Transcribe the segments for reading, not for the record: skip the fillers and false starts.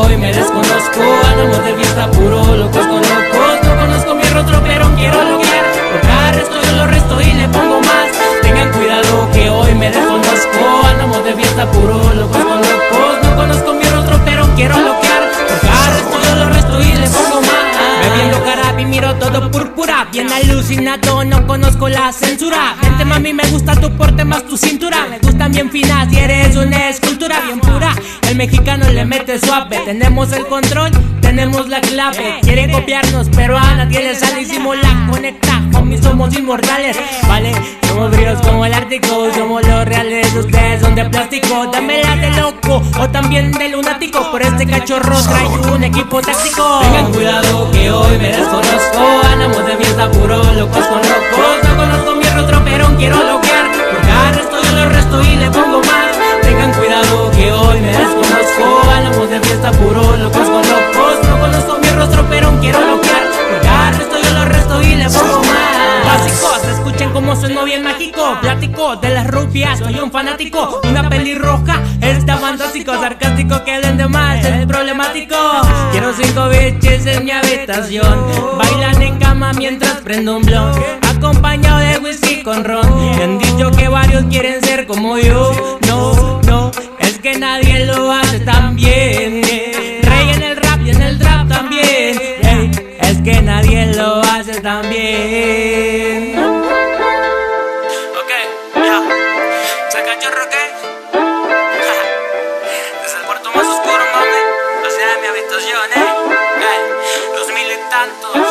hoy me desconozco. Andamos de fiesta puro, locos con locos. No conozco mi rostro pero quiero lograr. Porque resto yo lo resto y le pongo más. Tengan cuidado que hoy me desconozco. Andamos de fiesta puro, locos con locos. No conozco mi rostro pero quiero lograr. Porque resto yo lo resto y le pongo más. Bebiendo carapi, miro todo púrpura. Bien alucinado, no conozco la censura. Vente mami, me gusta tu porte más tu cintura. Me gustan bien finas y eres una escultura bien pura. El mexicano le mete suave. Tenemos el control, tenemos la clave. Quieren copiarnos, pero a nadie le sale y simula. Conecta, homies, somos inmortales. Vale, somos fríos como el Ártico. Somos los reales, ustedes son de plástico. Dámela de loco o también de lunático. Por este cachorro trae un equipo táctico. Tengan cuidado que hoy me desconozco. Andamos de fiesta puro, locos con locos. No conozco mi rostro pero quiero lograr. Porque resto yo lo resto y le pongo más. Tengan cuidado que hoy me desconozco. Andamos de fiesta puro, locos con locos. No conozco mi rostro pero quiero lograr. Porque resto yo lo resto y le pongo más. Básicos, escuchen cómo sueno bien mágico. Platico de las rubias, soy un fanático. Una pelirroja, está fantástico. Sarcástico, que den de más, es problemático. Quiero 5 bitches en mi habitación. Bailan en cama mientras prendo un blunt, acompañado de whisky con ron. Me han dicho que varios quieren ser como yo. No, no, es que nadie lo hace tan bien. Rey en el rap y en el trap también. Es que nadie lo hace tan bien. Ok, ya. ¿Se cachorro qué? Desde el cuarto más oscuro, mami, hacia mi habitación, los mil y tantos.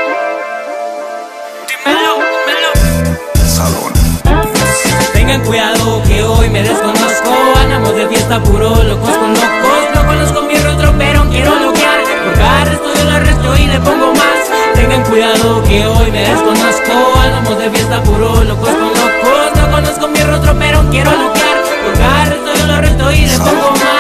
Dímelo, dímelo. Salón. Tengan cuidado que hoy me desconozco. Andamos de fiesta puro, locos con locos. No conozco mi rostro pero quiero lograr. Porque resto yo lo resto y le pongo más. Tengan cuidado que hoy me desconozco. Andamos de fiesta puro, locos con locos. No conozco mi rostro pero quiero lograr. Porque resto yo lo resto y le pongo más.